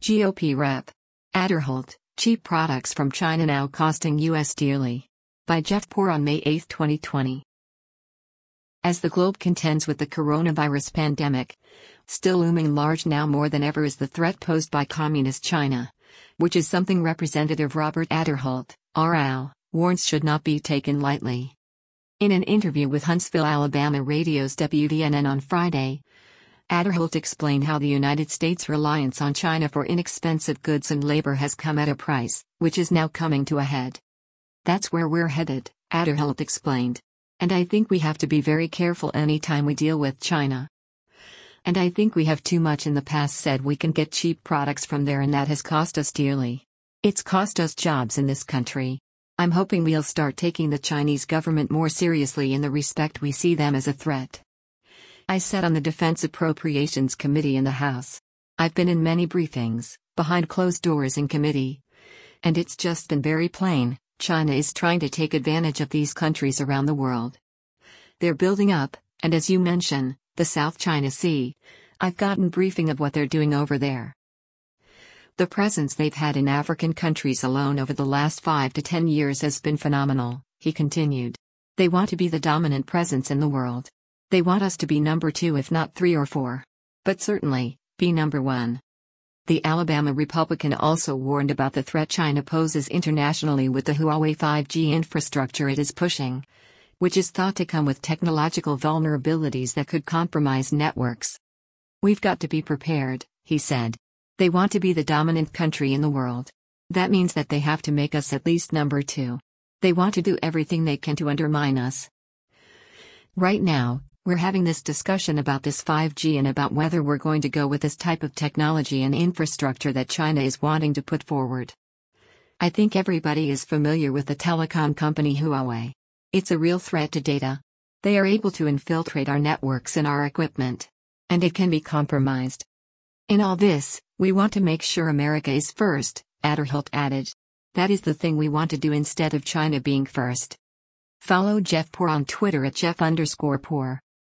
GOP Rep. Aderholt, cheap products from China now costing US dearly. By Jeff Poor on May 8, 2020. As the globe contends with the coronavirus pandemic, still looming large now more than ever is the threat posed by Communist China, which is something Representative Robert Aderholt, RL, warns should not be taken lightly. In an interview with Huntsville, Alabama radio's WVNN on Friday, Aderholt explained how the United States' reliance on China for inexpensive goods and labor has come at a price, which is now coming to a head. That's where we're headed, Aderholt explained. And I think we have to be very careful anytime we deal with China. And I think we have too much in the past said we can get cheap products from there, and that has cost us dearly. It's cost us jobs in this country. I'm hoping we'll start taking the Chinese government more seriously in the respect we see them as a threat. I sat on the Defense Appropriations Committee in the House. I've been in many briefings, behind closed doors in committee. And it's just been very plain, China is trying to take advantage of these countries around the world. They're building up, and as you mention, the South China Sea. I've gotten briefing of what they're doing over there. The presence they've had in African countries alone over the last 5 to 10 years has been phenomenal, he continued. They want to be the dominant presence in the world. They want us to be number 2 if not 3 or 4. But certainly, be number 1. The Alabama Republican also warned about the threat China poses internationally with the Huawei 5G infrastructure it is pushing, which is thought to come with technological vulnerabilities that could compromise networks. We've got to be prepared, he said. They want to be the dominant country in the world. That means that they have to make us at least number 2. They want to do everything they can to undermine us. Right now, we're having this discussion about this 5G and about whether we're going to go with this type of technology and infrastructure that China is wanting to put forward. I think everybody is familiar with the telecom company Huawei. It's a real threat to data. They are able to infiltrate our networks and our equipment. And it can be compromised. In all this, we want to make sure America is first, Aderholt added. That is the thing we want to do instead of China being first. Follow Jeff Poor on Twitter at Jeff_Poor.